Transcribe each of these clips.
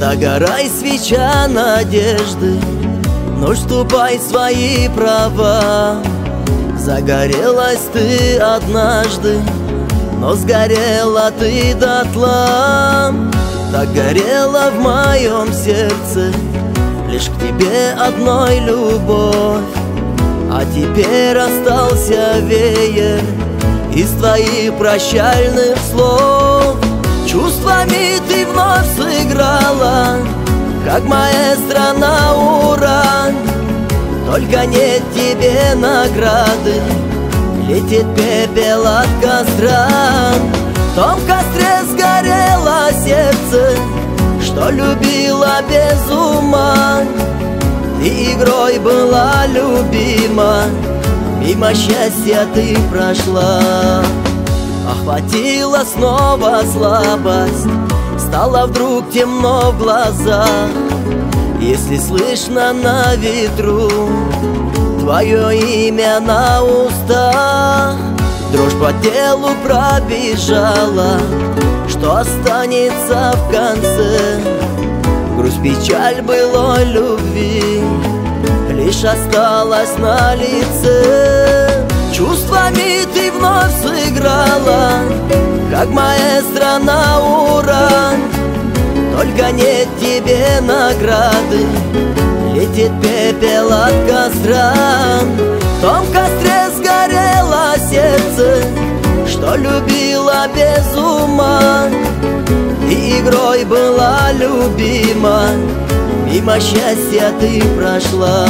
Догорай, свеча надежды, но ступай свои права. Загорелась ты однажды, но сгорела ты дотла. Так горела в моем сердце лишь к тебе одной любовь. А теперь остался веер из твоих прощальных слов. Чувствами ты вновь сыграла, как маэстро на ура. Только нет тебе награды, летит пепел от костра. В том костре сгорело сердце, что любила без ума. И игрой была любима, мимо счастья ты прошла. Охватила снова слабость, стало вдруг темно в глазах. Если слышно на ветру твое имя на устах, дрожь по телу пробежала, что останется в конце? Грусть, печаль былой любви лишь осталась на лице. Чувствами ты вновь сыграла, как маэстро на ура. Только нет тебе награды, летит пепел от костра. В том костре сгорело сердце, что любила без ума. И игрой была любима, мимо счастья ты прошла.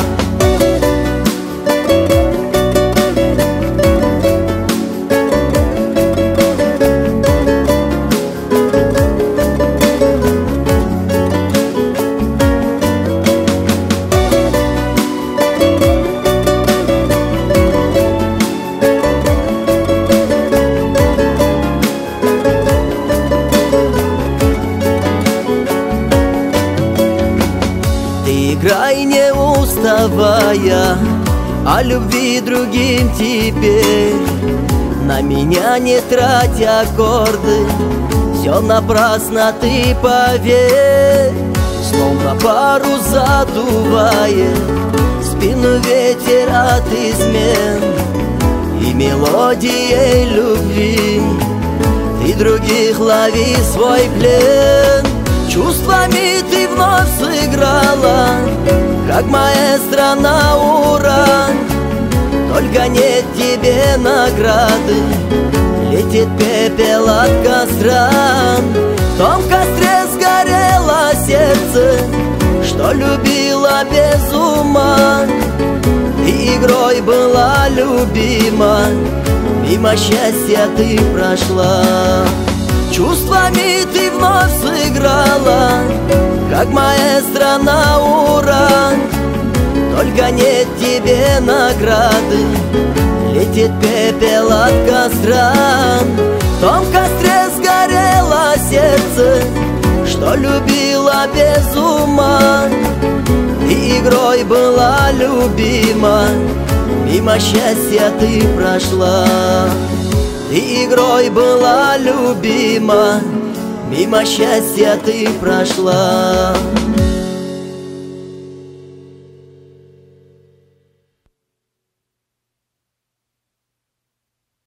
Играй, не уставая, о любви другим теперь. На меня не трать аккорды, все напрасно, ты поверь. Словно парус задувает спину ветер от измен, и мелодией любви ты других лови свой плен. Чувствами ты вновь сыграла, как маэстро на ура. Только нет тебе награды, летит пепел от костра. В том костре сгорело сердце, что любила без ума. И игрой была любима, мимо счастья ты прошла. Чувствами ты вновь сыграла, как маэстро на ура. Только нет тебе награды, летит пепел от костра. В том костре сгорело сердце, что любила без ума. И игрой была любима, мимо счастья ты прошла. И игрой была любима, мимо счастья ты прошла.